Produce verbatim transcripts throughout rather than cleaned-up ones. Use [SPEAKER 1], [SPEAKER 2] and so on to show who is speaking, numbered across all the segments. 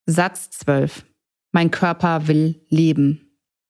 [SPEAKER 1] Satz zwölf. Mein Körper will leben.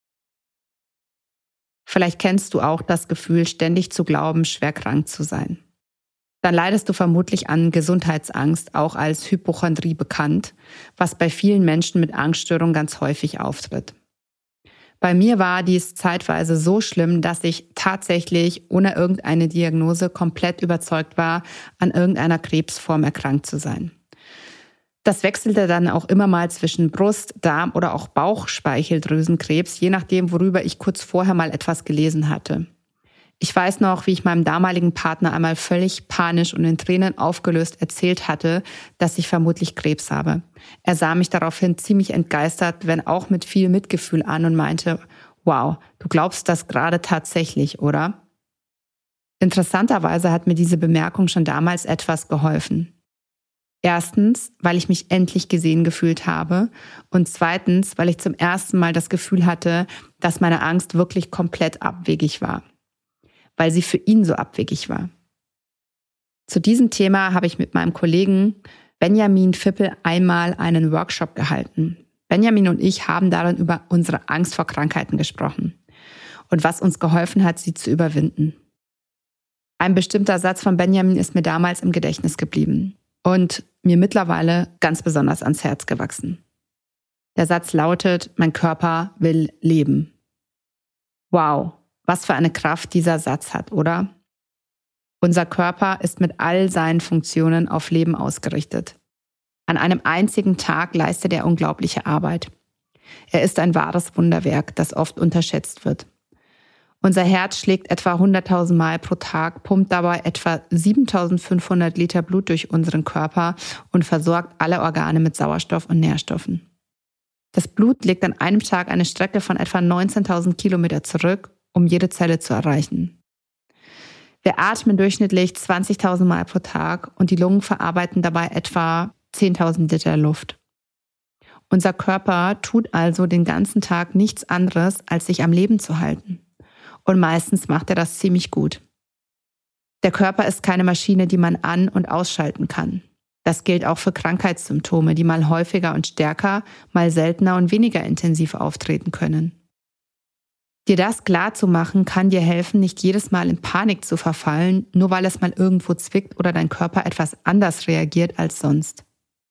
[SPEAKER 1] Vielleicht kennst du auch das Gefühl, ständig zu glauben, schwer krank zu sein. Dann leidest du vermutlich an Gesundheitsangst, auch als Hypochondrie bekannt, was bei vielen Menschen mit Angststörungen ganz häufig auftritt. Bei mir war dies zeitweise so schlimm, dass ich tatsächlich ohne irgendeine Diagnose komplett überzeugt war, an irgendeiner Krebsform erkrankt zu sein. Das wechselte dann auch immer mal zwischen Brust-, Darm- oder auch Bauchspeicheldrüsenkrebs, je nachdem, worüber ich kurz vorher mal etwas gelesen hatte. Ich weiß noch, wie ich meinem damaligen Partner einmal völlig panisch und in Tränen aufgelöst erzählt hatte, dass ich vermutlich Krebs habe. Er sah mich daraufhin ziemlich entgeistert, wenn auch mit viel Mitgefühl an und meinte, wow, du glaubst das gerade tatsächlich, oder? Interessanterweise hat mir diese Bemerkung schon damals etwas geholfen. Erstens, weil ich mich endlich gesehen gefühlt habe und zweitens, weil ich zum ersten Mal das Gefühl hatte, dass meine Angst wirklich komplett abwegig war, weil sie für ihn so abwegig war. Zu diesem Thema habe ich mit meinem Kollegen Benjamin Fippel einmal einen Workshop gehalten. Benjamin und ich haben darin über unsere Angst vor Krankheiten gesprochen und was uns geholfen hat, sie zu überwinden. Ein bestimmter Satz von Benjamin ist mir damals im Gedächtnis geblieben und mir mittlerweile ganz besonders ans Herz gewachsen. Der Satz lautet, mein Körper will leben. Wow, was für eine Kraft dieser Satz hat, oder? Unser Körper ist mit all seinen Funktionen auf Leben ausgerichtet. An einem einzigen Tag leistet er unglaubliche Arbeit. Er ist ein wahres Wunderwerk, das oft unterschätzt wird. Unser Herz schlägt etwa hunderttausend Mal pro Tag, pumpt dabei etwa siebentausendfünfhundert Liter Blut durch unseren Körper und versorgt alle Organe mit Sauerstoff und Nährstoffen. Das Blut legt an einem Tag eine Strecke von etwa neunzehntausend Kilometer zurück, um jede Zelle zu erreichen. Wir atmen durchschnittlich zwanzigtausend Mal pro Tag und die Lungen verarbeiten dabei etwa zehntausend Liter Luft. Unser Körper tut also den ganzen Tag nichts anderes, als sich am Leben zu halten. Und meistens macht er das ziemlich gut. Der Körper ist keine Maschine, die man an- und ausschalten kann. Das gilt auch für Krankheitssymptome, die mal häufiger und stärker, mal seltener und weniger intensiv auftreten können. Dir das klar zu machen, kann dir helfen, nicht jedes Mal in Panik zu verfallen, nur weil es mal irgendwo zwickt oder dein Körper etwas anders reagiert als sonst.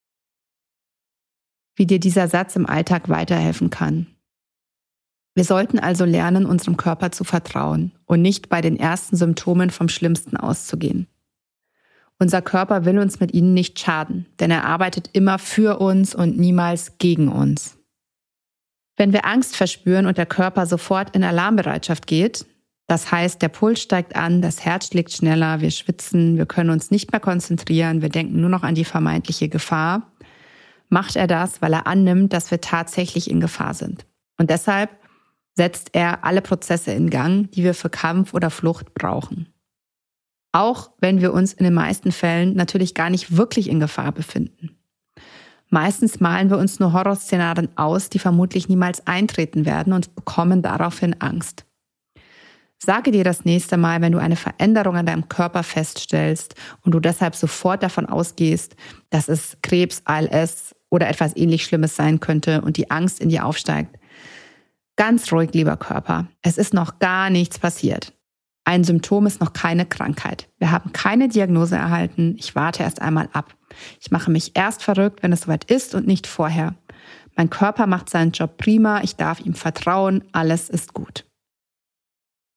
[SPEAKER 1] Wie dir dieser Satz im Alltag weiterhelfen kann. Wir sollten also lernen, unserem Körper zu vertrauen und nicht bei den ersten Symptomen vom Schlimmsten auszugehen. Unser Körper will uns mit ihnen nicht schaden, denn er arbeitet immer für uns und niemals gegen uns. Wenn wir Angst verspüren und der Körper sofort in Alarmbereitschaft geht, das heißt, der Puls steigt an, das Herz schlägt schneller, wir schwitzen, wir können uns nicht mehr konzentrieren, wir denken nur noch an die vermeintliche Gefahr, macht er das, weil er annimmt, dass wir tatsächlich in Gefahr sind. Und deshalb setzt er alle Prozesse in Gang, die wir für Kampf oder Flucht brauchen. Auch wenn wir uns in den meisten Fällen natürlich gar nicht wirklich in Gefahr befinden. Meistens malen wir uns nur Horrorszenarien aus, die vermutlich niemals eintreten werden und bekommen daraufhin Angst. Sage dir das nächste Mal, wenn du eine Veränderung an deinem Körper feststellst und du deshalb sofort davon ausgehst, dass es Krebs, A L S oder etwas ähnlich Schlimmes sein könnte und die Angst in dir aufsteigt. Ganz ruhig, lieber Körper. Es ist noch gar nichts passiert. Ein Symptom ist noch keine Krankheit. Wir haben keine Diagnose erhalten. Ich warte erst einmal ab. Ich mache mich erst verrückt, wenn es soweit ist und nicht vorher. Mein Körper macht seinen Job prima. Ich darf ihm vertrauen. Alles ist gut.